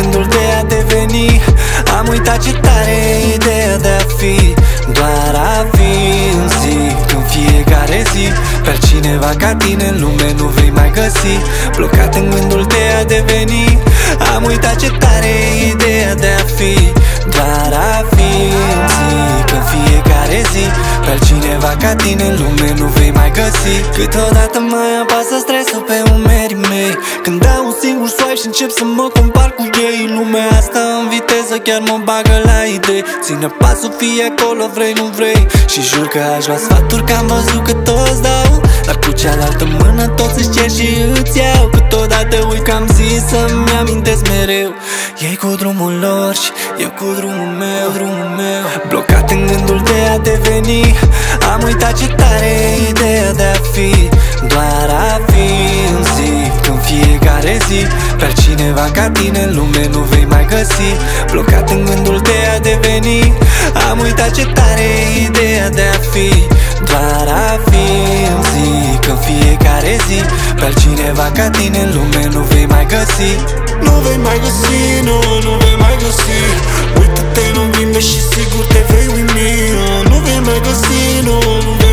gândul de a deveni. Am uitat ce tare e ideea de a fi, doar a fi un zi. În fiecare zi pe altcineva ca tine în lume nu vei mai găsi. Blocat în gândul de a deveni. Am uitat ce tare e ideea de a fi, doar a fi un zi. În fiecare zi pe altcineva ca tine în lume nu vei mai găsi. Câteodată mai apasă stresul pe umerii mei când dau un singur swipe și încep să mă compar cu ei. Lumea asta în viteză chiar mă bagă la idei. Ține pasul, fie acolo vrei, nu vrei. Și jur că aș lua sfaturi, că am văzut că toți dau, dar cu cealaltă mână toți își cer și îți iau. Câteodată uit că am zis să-mi amintesc mereu. Ei cu drumul lor și eu cu drumul meu, blocat în gândul de a deveni. Am uitat ce tare e ideea de a fi, doar a fi un zi. În fiecare zi pe altcineva ca tine în lume nu vei mai găsi. Blocat în gândul de a deveni. Am uitat ce tare e ideea de a fi, doar a fi un zi. În fiecare zi pe altcineva ca tine în lume nu vei mai găsi. Nu vei mai găsi, nu vei mai găsi. Uită-te în oglindă și sigur te vei uimi. Nu vei mai găsi, nu vei